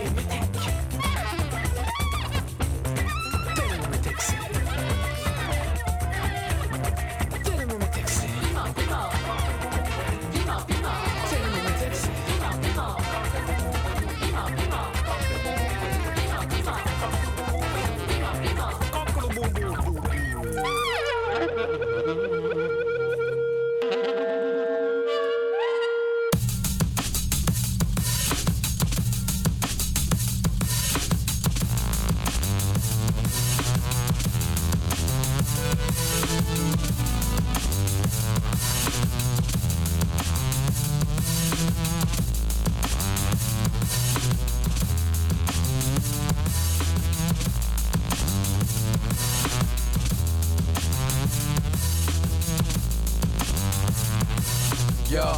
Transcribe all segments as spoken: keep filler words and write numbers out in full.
Yeah.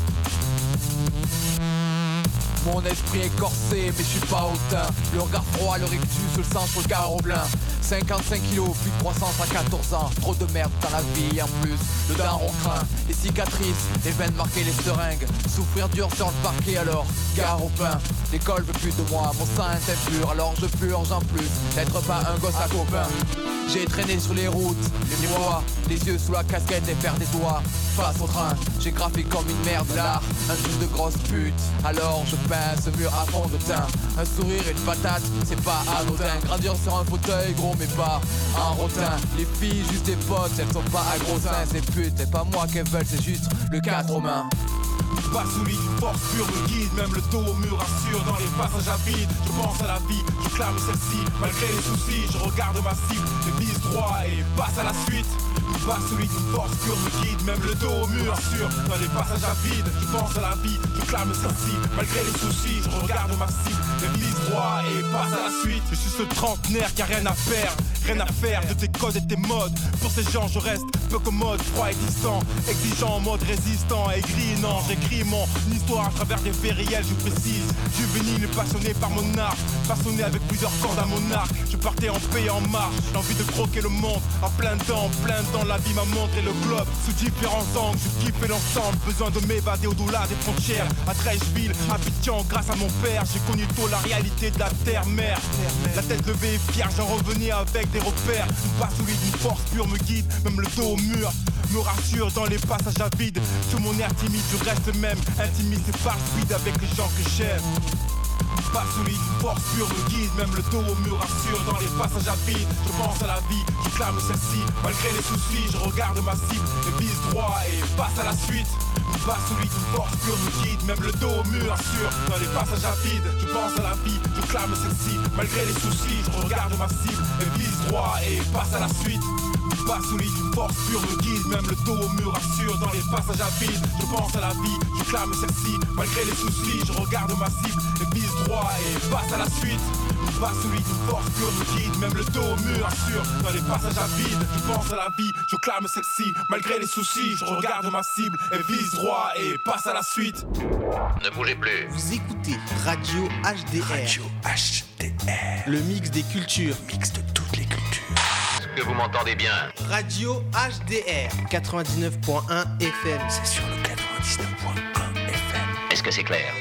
Mon esprit est corsé mais je suis pas hautain. Le regard froid, le rictus, le sang sur le carreau blanc. Cinquante-cinq kilos, plus de croissance à quatorze ans. Trop de merde dans la vie en plus. Le daron craint, les cicatrices, les veines marquées, les seringues. Souffrir dur sur le parquet alors, gare au pain. L'école veut plus de moi, mon sang est impur. Alors je purge en plus, d'être pas un gosse à copain. J'ai traîné sur les routes, les bois, les yeux sous la casquette et faire des doigts. Face au train, j'ai graffé comme une merde l'art, un truc de grosse pute. Alors je peins ce mur à fond de teint. Un sourire et une patate, c'est pas anodin. Grandir sur un fauteuil gros mais pas en rotin. Les filles juste des potes, elles sont pas à gros seins. Ces putes, c'est pas moi qu'elles veulent, c'est juste le quatre aux mains. Pas solide, une force pure me guide, même le dos au mur assure dans les passages à vide. Je pense à la vie, je clame celle-ci, malgré les soucis, je regarde ma cible, je vise droit et passe à la suite. Une base solide, une force pure me guide, même le dos au mur assure dans les passages à vide. Je pense à la vie, je clame celle-ci, malgré les soucis, je regarde ma cible, je vise droit et passe à la suite. Je suis ce trentenaire qui a rien à perdre, rien à faire de tes codes et tes modes. Pour ces gens je reste peu commode, froid et distant, exigeant en mode résistant, aigri, non, j'écris mon histoire à travers des faits réels, je précise. Juvénile, passionné par mon art, passionné avec plusieurs cordes à mon arc. Je partais en paix et en marche, l'envie de croquer le monde en plein temps, en plein temps. La vie m'a montré le globe sous différents angles. Je kiffais l'ensemble, besoin de m'évader au-delà des frontières. À Trècheville, Abidjan, grâce à mon père, j'ai connu tôt la réalité de la terre-mère. La tête levée et fière, j'en revenais avec des repères. Une base solide, une force pure me guide, même le dos au mur me rassure dans les passages à vide. Sur mon air timide, je reste même intimiste et par speed avec les gens que j'aime. Pas solide, une force pure me guide, même le dos au mur rassure dans les passages à vide. Je pense à la vie, je clame celle-ci, malgré les soucis, je regarde ma cible, je vise droit et passe à la suite. Une base solide, une force pure me guide, même le dos au mur rassure dans les passages à vide. Je pense à la vie, je clame celle-ci, malgré les soucis, je regarde ma cible, je vise droit et passe à la suite. Une base solide, une force pure me guide, même le dos au mur rassure dans les passages à vide. Je pense à la vie, je clame celle-ci, malgré les soucis, je regarde ma cible, je vise droit et passe à la suite. Une base solide, une force pure me guide, même le dos au mur assure dans les passages à vide. Je pense à la vie, je clame celle-ci, malgré les soucis, je regarde ma cible et vise droit et passe à la suite. Ne bougez plus. Vous écoutez Radio H D R. Radio H D R. Le mix des cultures. Mix de toutes les cultures. Est-ce que vous m'entendez bien? Radio H D R quatre-vingt-dix-neuf point un F M. C'est sur le quatre-vingt-dix-neuf point un F M. Est-ce que c'est clair?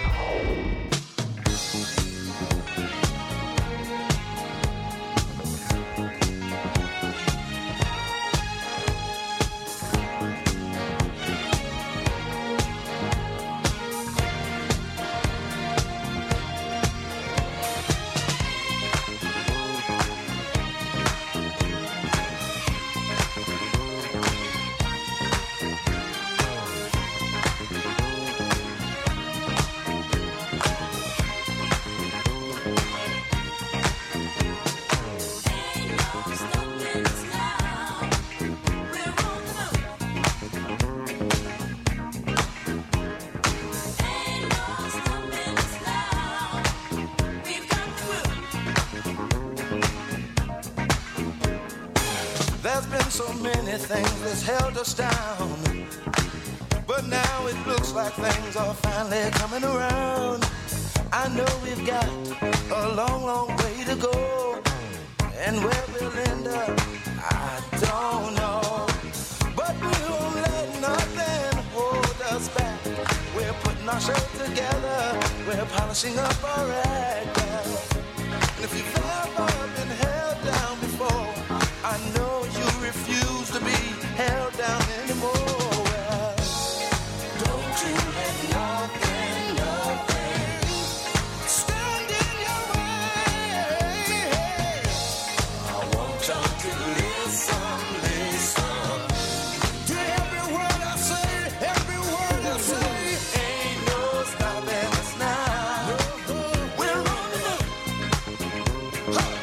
Things that's held us down, but now it looks like things are finally coming around. I know we've got a long, long way to go, and where we'll end up, I don't know. But we won't let nothing hold us back. We're putting our show together. We're polishing up our act. And if you've ever been held down before, I know you refuse to be held down anymore. Well, don't you let nothing, nothing stand in your way. I want y'all to listen, listen to every word I say, every word I say. Ain't no stopping us now. We're rolling up. Huh.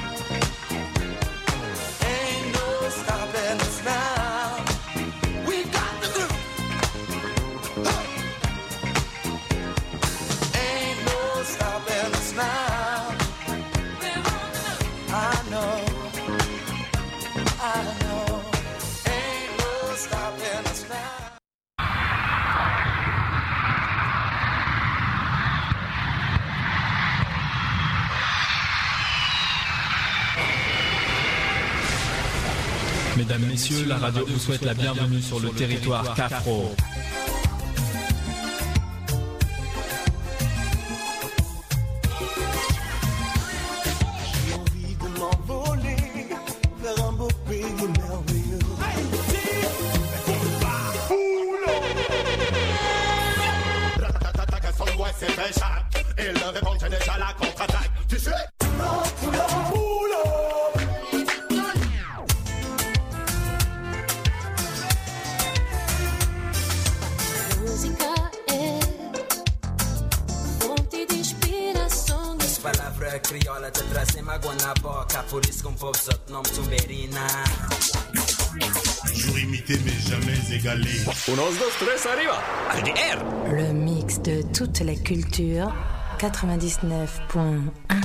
Ain't no stopping us now. We got the groove. Huh. Ain't no stopping us now. We're rolling up. I know. I know. Ain't no stopping us now. Mesdames, Messieurs, la radio vous souhaite la bienvenue sur le territoire Cafro. J'ai envie de m'envoler vers un beau pays merveilleux. Son ouais c'est très chat. Et le répond c'est déjà la contre-attaque. Tu sais? Música é fonte de inspiração. As palavras crioula te trazem mágoa na boca. Por isso que um povo só te nome Tumberina. Toujours imité mais jamais égalé. Le mix de toute la culture, quatre-vingt-dix-neuf point un.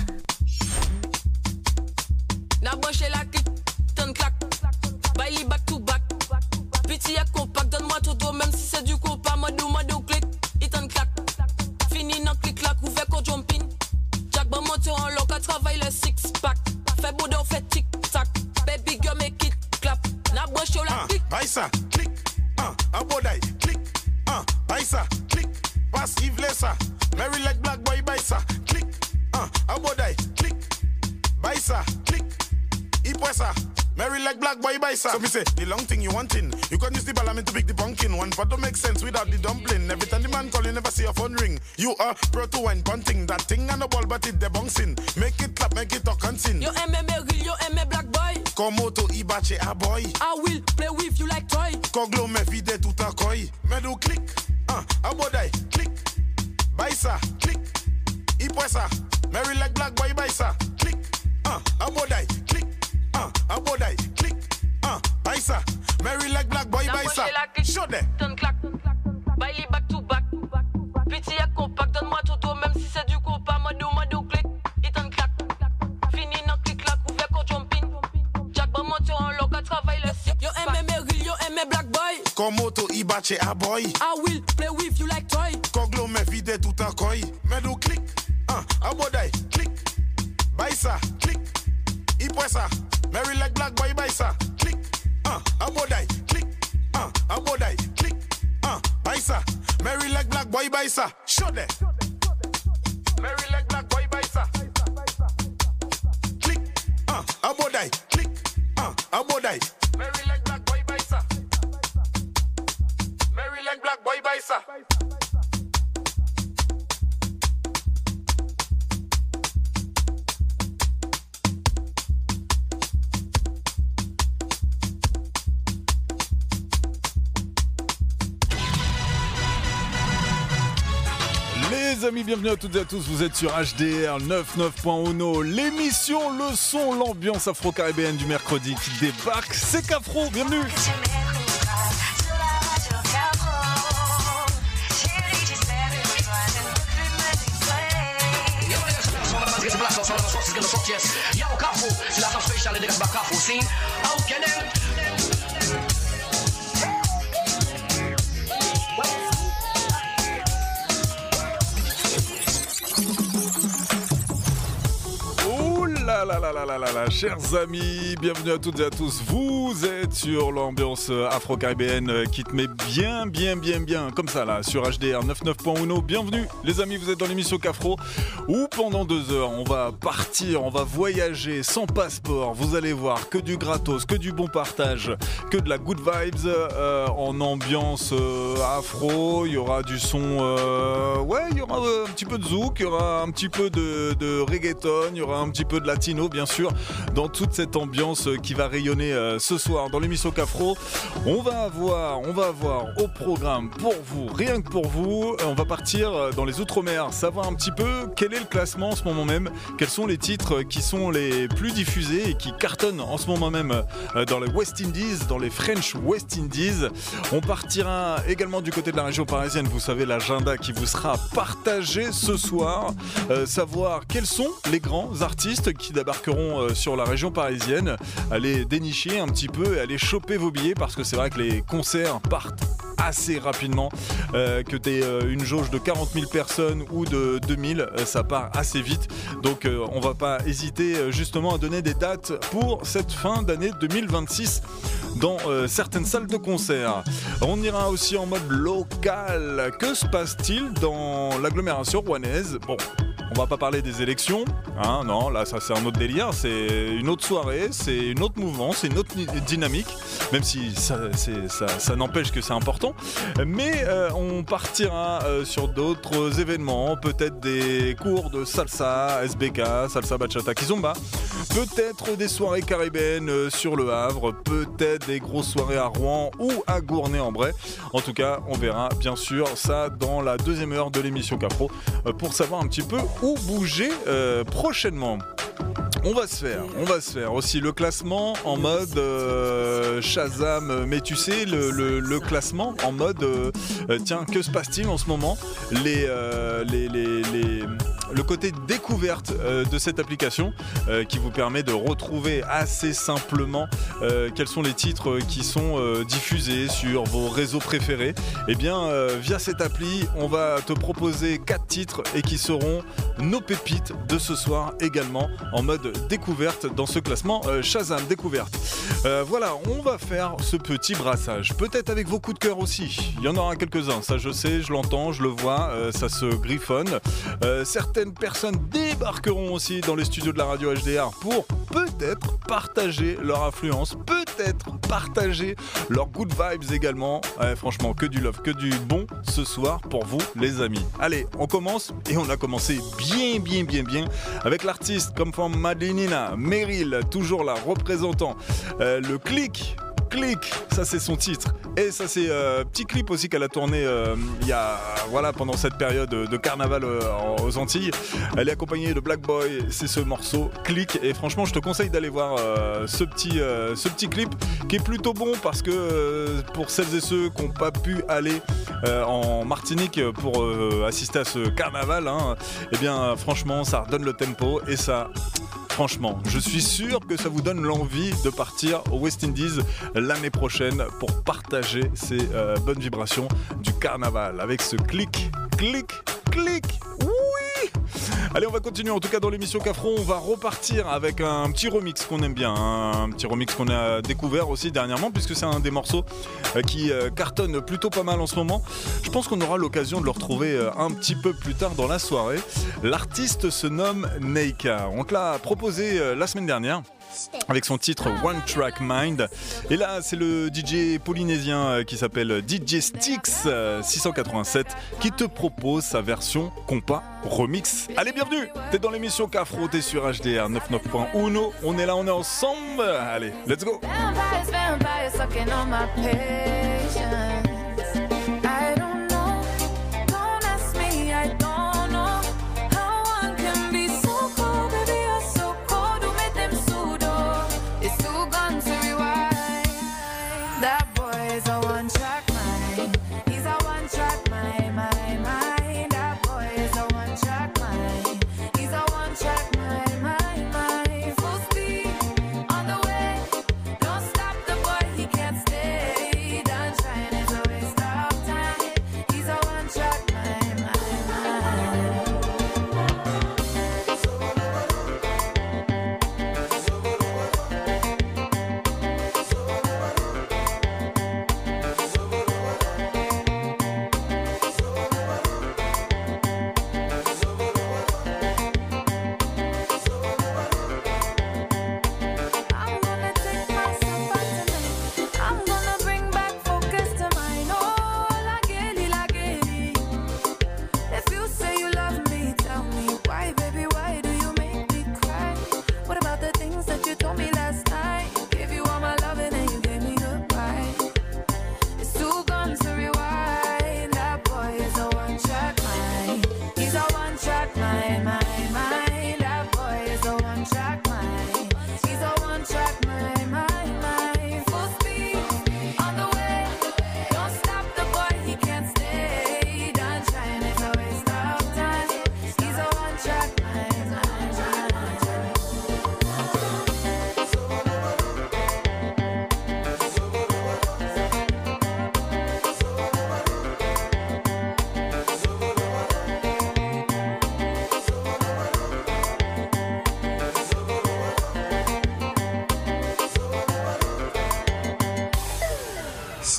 Na branché la clique, ton claque. Bailey back to back. Petit à compact, donne-moi tout dos, même si c'est du compas. Modou, modou, clic, et ton claque. Fini dans clic clac, ouvert qu'au jumping. Jack bon moteur en loc, à travail le six pack. Fait boudin, fait tic tac. Baby girl, make it clap. Na branché la clique. Baïsa, clic, un, un bodaï, clic, un, baïsa, clic, passe Yves Lessa, Mary like black boy, baïsa, clic, un, un bodaï, clic, baïsa, clic, Ipoisa, Mary like black boy, baïsa. So me say, the long thing you wantin', you can use the parliament to pick the pumpkin. One pot don't make sense without the dumpling. Every time the man call, you never see a phone ring. You are pro to wine bunting, that thing and a ball, but it debouncing. Make it clap, make it talk and sin. Yo aime Meryl, yo aime black boy. Komoto Ibache a boy. I will play with you like toy. Koglo me vide tout a koi. Me do click, ah, a bodai, click. Baisa, click. Ipoisa, Mary like black boy, baisa, click. Ah, a bodai, click. Ah, a bodai, click. Ah, baisa, Mary like black boy, baisa. Show them. Ton claque. Bailey back to back. Petit à compact, donne-moi tout dos, même si c'est du compas. Modou, modou, clic, et ton claque. Fini dans clic clac, ouvert qu'au jumping. Jack bon moteur en loc, à travail le six. Yo aime Meryl, yo aime black boy. Komoto Ibache a boy. I will play with you like toy. Koglo me vide tout a koi. Me do click. Ah, a bodai, click. Baisa, click. Ipoisa, Mary like black boy, baisa, click. Ah, a bodai, click. Ah, a bodai, click. Ah, baisa, Mary like black boy, baisa. Show them. Mary like black boy, baisa. Click. Ah, a bodai, click. Ah, a bodai. Mary like black boy, baisa. Mary like black boy, baisa. Les amis, bienvenue à toutes et à tous, vous êtes sur H D R quatre-vingt-dix-neuf point un, l'émission, le son, l'ambiance afro-caribéenne du mercredi qui débarque, c'est Cafro, bienvenue. Ouh là là là là là là là, chers amis, bienvenue à toutes et à tous. Vous êtes sur l'ambiance afro-caribéenne qui te met bien, bien, bien, bien, comme ça là, sur H D R quatre-vingt-neuf point un. Bienvenue, les amis, vous êtes dans l'émission Cafro où pendant deux heures, on va partir, on va voyager sans passeport. Vous allez voir que du gratos, que du bon partage, que de la good vibes euh, en ambiance euh, afro. Il y aura du son, euh, ouais, il y aura un petit peu de zouk, il y aura un petit peu de, de reggaeton, il y aura un petit peu de latino, bien sûr, dans toute cette ambiance qui va rayonner euh, ce soir dans l'émission Cafro. On va avoir, on va avoir au programme pour vous, rien que pour vous, on va partir dans les Outre-mer, savoir un petit peu quel est le classement en ce moment même, quels sont les titres qui sont les plus diffusés et qui cartonnent en ce moment même euh, dans les West Indies, dans les French West Indies. On partira également du côté de la région parisienne, vous savez l'agenda qui vous sera partagé ce soir, euh, savoir quels sont les grands artistes qui débarqueront euh, sur la région parisienne, aller dénicher un petit peu et aller choper vos billets parce que c'est vrai que les concerts partent assez rapidement, euh, que tu aies euh, une jauge de quarante mille personnes ou de deux mille, euh, ça part assez vite, donc euh, on va pas hésiter euh, justement à donner des dates pour cette fin d'année deux mille vingt-six dans euh, certaines salles de concert. On ira aussi en mode local. Que se passe-t-il dans l'agglomération rouennaise? Bon, on va pas parler des élections, hein, non, là ça c'est un autre délire, c'est une autre soirée, c'est une autre mouvement, c'est une autre dynamique, même si ça, c'est, ça, ça n'empêche que c'est important. Mais euh, on partira euh, sur d'autres événements, peut-être des cours de salsa, S B K, salsa bachata kizomba, peut-être des soirées caribéennes euh, sur le Havre, peut-être des grosses soirées à Rouen ou à Gournay-en-Bray. En tout cas, on verra bien sûr ça dans la deuxième heure de l'émission Cafro euh, pour savoir un petit peu où bouger euh, prochainement. On va se faire, on va se faire aussi le classement en mode euh, Shazam, mais tu sais le, le, le classement en mode euh, tiens, que se passe-t-il en ce moment, les, euh, les, les, les le côté découverte euh, de cette application euh, qui vous permet de retrouver assez simplement euh, quels sont les titres qui sont euh, diffusés sur vos réseaux préférés. Et bien euh, via cette appli, on va te proposer quatre titres et qui seront nos pépites de ce soir également en mode découverte dans ce classement euh, Shazam découverte. Euh, voilà, on va faire ce petit brassage, peut-être avec vos coups de cœur aussi. Il y en aura quelques-uns, ça je sais, je l'entends, je le vois, euh, ça se griffonne. Euh, certaines personnes débarqueront aussi dans les studios de la radio H D R pour peut-être partager leur influence, peut-être partager leurs good vibes également. Ouais, franchement, que du love, que du bon ce soir pour vous les amis. Allez, on commence et on a commencé bien, bien, bien, bien avec l'artiste comme from Madinina, Meryl, toujours là, représentant euh, le clic. Clic, ça c'est son titre. Et ça c'est euh, petit clip aussi qu'elle a tourné euh, il y a voilà pendant cette période de carnaval euh, aux Antilles. Elle est accompagnée de Black Boy, c'est ce morceau Clic. Et franchement, je te conseille d'aller voir euh, ce petit euh, ce petit clip qui est plutôt bon parce que euh, pour celles et ceux qui n'ont pas pu aller euh, en Martinique pour euh, assister à ce carnaval, hein, et bien franchement, ça redonne le tempo et ça. Franchement, je suis sûr que ça vous donne l'envie de partir aux West Indies l'année prochaine pour partager ces euh, bonnes vibrations du carnaval avec ce clic, clic, clic. Oui! Allez, on va continuer en tout cas dans l'émission Cafro. On va repartir avec un petit remix qu'on aime bien, hein, un petit remix qu'on a découvert aussi dernièrement puisque c'est un des morceaux euh, qui euh, cartonne plutôt pas mal en ce moment. Je pense qu'on aura l'occasion de le retrouver euh, un petit peu plus tard dans la soirée. L'artiste se nomme Neika. On te l'a proposé euh, la semaine dernière avec son titre One Track Mind. Et là, c'est le D J polynésien qui s'appelle D J Styx six cent quatre-vingt-sept qui te propose sa version compas remix. Allez, bienvenue! T'es dans l'émission Cafro, t'es sur H D R quatre-vingt-neuf point un. On est là, on est ensemble. Allez, let's go!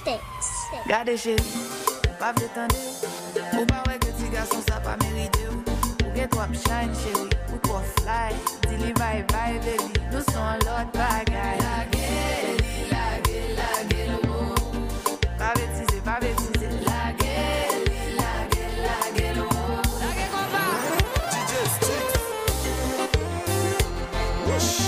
States. Gade chéri, pas vle tande. Ou pa wè ke ti garçon sa pa merite ou. Ou gen toi shine chéri, ou ko fly. Dili bye bye baby, nous son l'autre bagay. Lage li, lage, lage l'eau. Pas bêtise, pas bêtise. Lage li, lage, lage l'eau. Lage qu'on va. D J Stick. Whoosh.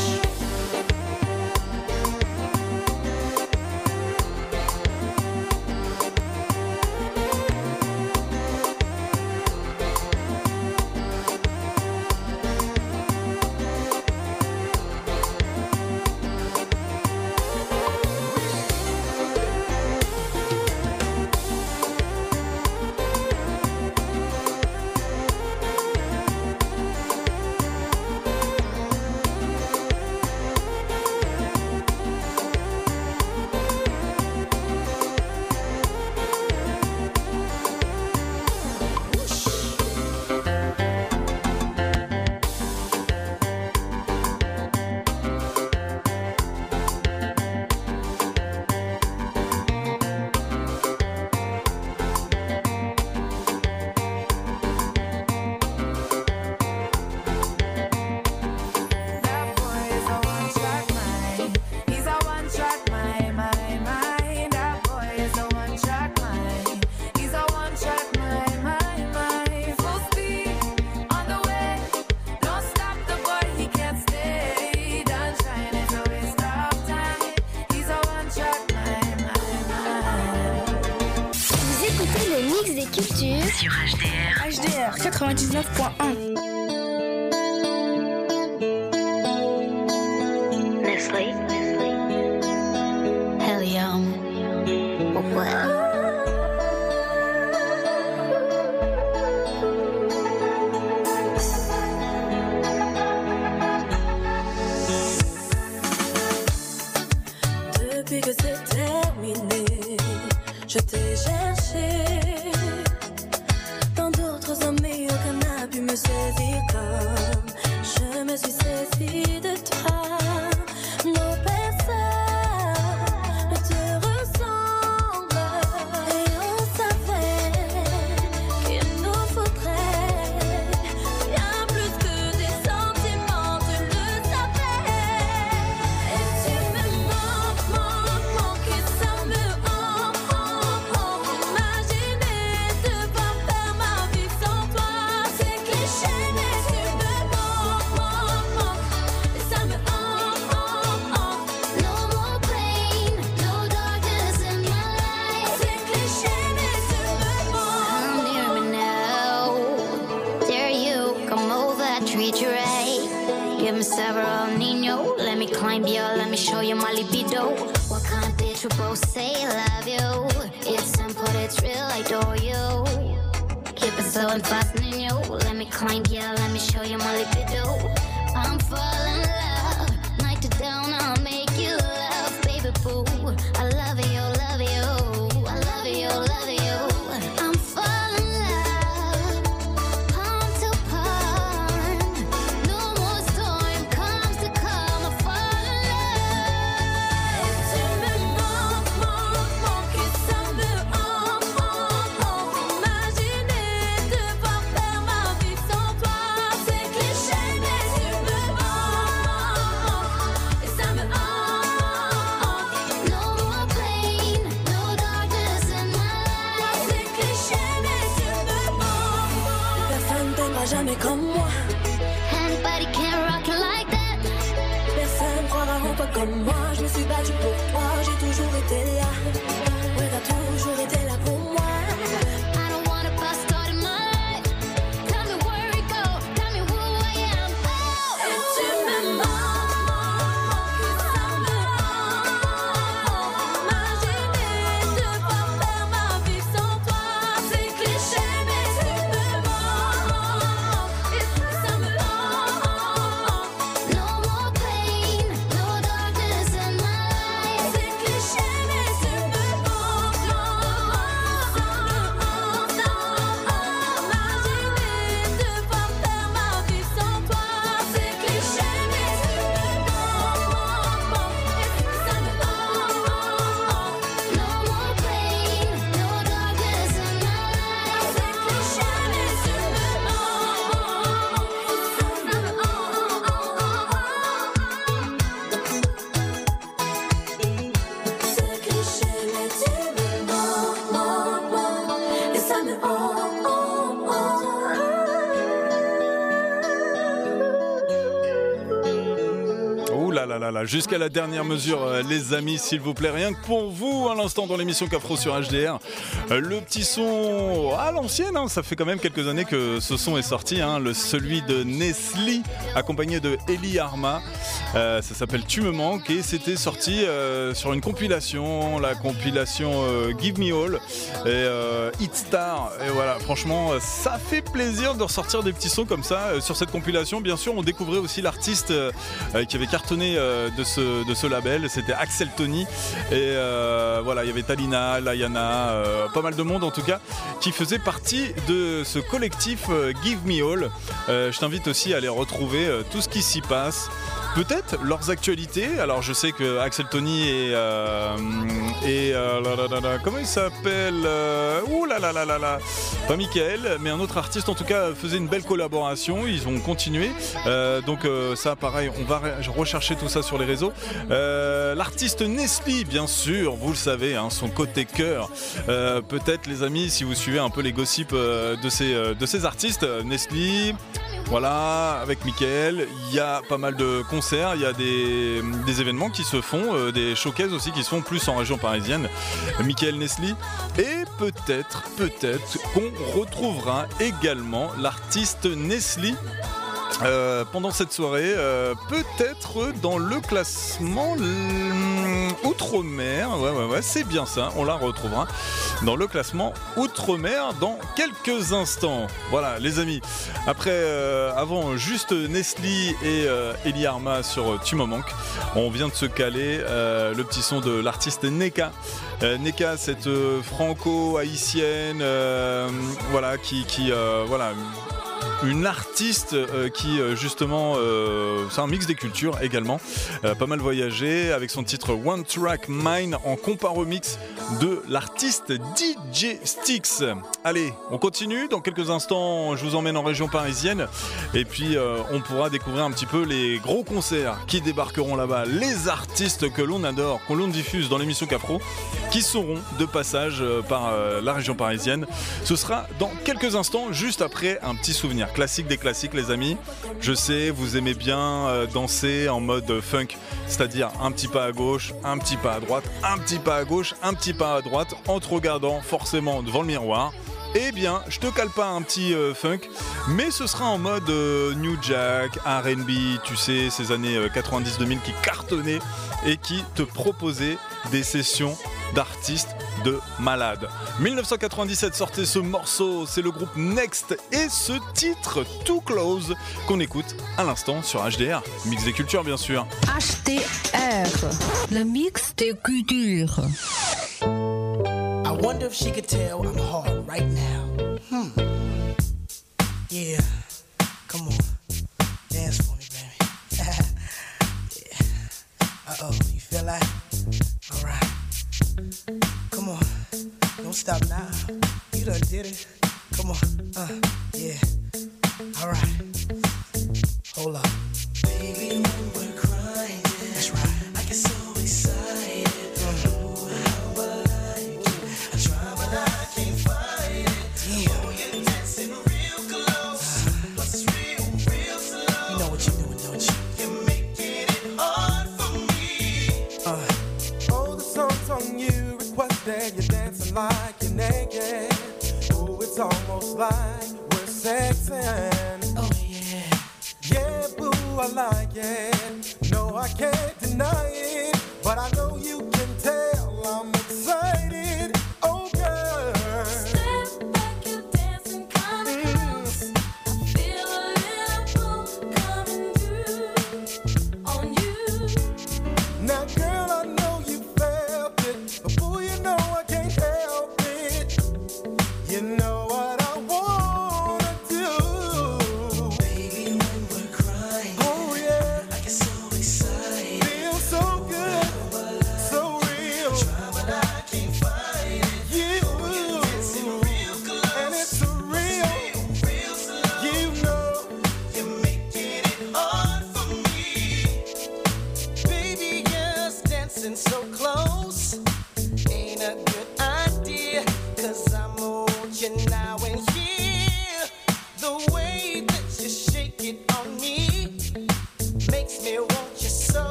Sur H D R. H D R quatre-vingt-dix-neuf point un. Nestlé. Helium. What? Depuis que c'est terminé, je t'ai cherché. Dans d'autres hommes, mais aucun n'a pu me saisir comme je me suis saisie de toi. Nos personnes ne te ressemblent et on savait qu'il nous faudrait bien plus que des sentiments, tu le savais. Et tu me manques, manques, manques et ça me hante, hante, hante. Imaginer devoir faire ma vie sans toi, c'est cliché mais tu me manques, manques, manques et ça me hante, hante, hante. No more pain, no darkness in my life. C'est cliché mais tu me Come manques. near me now. Dare you come over, treat you right. Give me several Nino. Let me climb you, let me show you my libido. What kind of bitch would both say I love you? It's simple, it's real, I adore you. Keep it slow and fast, Nino. Let me climb you, let me show you my libido. I'm falling in love. Night to down, I'll make you love, baby boo. I love you, love you. I love you, love you. I'm falling in love. Palm to palm. No more storm comes to come. I fall in love. Et tu me manques, manques, manques et ça me hante, hante, hante. Imaginer devoir faire ma vie sans toi, c'est cliché mais tu me manques, et ça me hante, hante. No more pain, no darkness in my life. C'est cliché mais tu me manques. Personne t'aimera jamais comme moi. Anybody can rock it like that. Personne croira en toi comme moi. Je me suis battue pour toi, j'ai toujours été là. Ouais, t'as toujours été là pour moi. I don't wanna pass start in my life. Tell me where it go, tell me who I am. Oh, Et tu me manques, manques, et ça me hante. Imaginer devoir faire ma vie sans toi, c'est cliché mais tu me manques, et ça me hante. no more pain, no darkness in my life. C'est cliché mais tu me là là là là, jusqu'à la dernière mesure, euh, les amis, s'il vous plaît, rien que pour vous, à l'instant dans l'émission Cafro sur H D R. Euh, le petit son à l'ancienne, hein, ça fait quand même quelques années que ce son est sorti, hein, le, celui de Nestlé, accompagné de Eli Arma. Euh, ça s'appelle Tu me manques et c'était sorti euh, sur une compilation, la compilation euh, Give Me All et euh, Hit Star. Et voilà, franchement, ça fait plaisir de ressortir des petits sons comme ça. Euh, sur cette compilation, bien sûr, on découvrait aussi l'artiste euh, qui avait cartonné euh, de, ce, de ce label, c'était Axel Tony. Et euh, voilà, il y avait Talina, Layana, euh, pas mal de monde en tout cas, qui faisait partie de ce collectif euh, Give Me All. Euh, je t'invite aussi à aller retrouver euh, tout ce qui s'y passe. Peut-être leurs actualités. Alors je sais que Axel Tony et, euh, et euh, là, là, là, là, comment il s'appelle euh, Ouh là là là là là pas Michael, mais un autre artiste en tout cas faisait une belle collaboration. Ils ont continué. Euh, donc euh, ça pareil, on va rechercher tout ça sur les réseaux. Euh, l'artiste Nestlé, bien sûr, vous le savez, hein, son côté cœur. Euh, peut-être les amis, si vous suivez un peu les gossips euh, de ces euh, de ces artistes, Nestlé. Voilà, avec Mickaël, il y a pas mal de concerts, il y a des, des événements qui se font, euh, des showcases aussi qui se font plus en région parisienne. Mickaël Nestlé, et peut-être, peut-être qu'on retrouvera également l'artiste Nestlé Euh, pendant cette soirée, euh, peut-être dans le classement l- Outre-mer, ouais ouais ouais, c'est bien ça, on la retrouvera dans le classement Outre-mer dans quelques instants. Voilà les amis, après, euh, avant juste Nestlé et euh, Eli Arma sur euh, Tu me manques, on vient de se caler euh, le petit son de l'artiste Neka. Euh, Neka, cette euh, franco-haïtienne, euh, voilà, qui, qui euh, voilà. Une artiste euh, qui euh, justement euh, c'est un mix des cultures également, euh, pas mal voyagé avec son titre One Track Mind en compa remix de l'artiste D J Styx. Allez, on continue, dans quelques instants je vous emmène en région parisienne et puis euh, on pourra découvrir un petit peu les gros concerts qui débarqueront là-bas, les artistes que l'on adore, que l'on diffuse dans l'émission Cafro, qui seront de passage euh, par euh, la région parisienne. Ce sera dans quelques instants, juste après un petit souvenir classique des classiques les amis. Je sais, vous aimez bien euh, danser en mode funk, c'est-à-dire un petit pas à gauche, un petit pas à droite, un petit pas à gauche, un petit pas à droite, en te regardant forcément devant le miroir. Eh bien, je te cale pas un petit euh, funk, mais ce sera en mode euh, New Jack, R and B, tu sais, ces années euh, quatre-vingt-dix deux mille qui cartonnaient et qui te proposaient des sessions d'artistes de malades. dix-neuf cent quatre-vingt-dix-sept sortait ce morceau, c'est le groupe Next et ce titre Too Close qu'on écoute à l'instant sur H D R, mix des cultures bien sûr. H D R, le mix des cultures. I wonder if she could tell I'm hard right now. Hmm. Yeah. Come on. Dance for me, baby. Yeah. Uh-oh. You feel like? All right. Come on. Don't stop now. You done did it. Come on. Uh, yeah. All right. Hold up. Baby, when we're crying. That's right. I get so excited. Mm. That you're dancing like you're naked. Oh, it's almost like we're sexing. Oh yeah. Yeah, boo, I like it. No, I can't deny it. But I know you can tell I'm excited. Oh, girl. Step back, you're dancing kinda close. I feel a little pull coming through on you. Now, girl, I know you felt it. But boy, you know I can't help it. You know what I wanna do. Baby, when we're crying. Oh, yeah. I get so excited. Feel so good. So real. Try, but I can't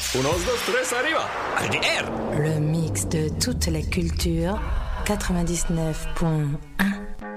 Unos, dos, tres, arriba. H D R. Le mix de toute la culture. quatre-vingt-dix-neuf point un.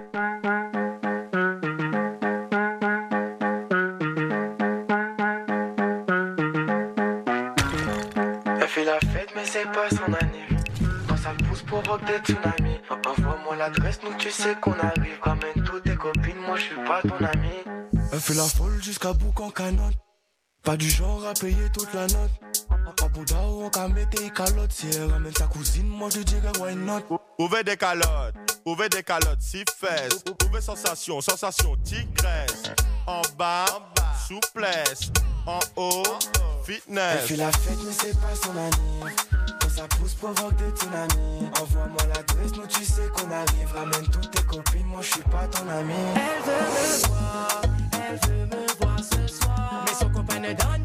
Elle fait la fête mais c'est pas son anniv. Quand ça pousse provoque des tsunamis. Envoie-moi l'adresse, nous tu sais qu'on arrive. Ramène toutes tes copines, moi je suis pas ton ami. Elle fait la folle jusqu'à bout en canotte. Pas du genre à payer toute la note. En Bouddha ou en Kamete et calotte. Si elle ramène sa cousine, moi je dirais why not. Ouvrez des calottes, ouvrez des calottes, six fesses. Ouvrez sensation, sensation, tigresse. En bas, souplesse. En haut, fitness. Elle fait la fête mais c'est pas son anniv. Quand ça pousse provoque des tsunamis. Envoie-moi l'adresse, nous tu sais qu'on arrive. Ramène toutes tes copines, moi je suis pas ton ami. Elle veut me voir, elle veut me voir ce soir. Mais son copain ne donne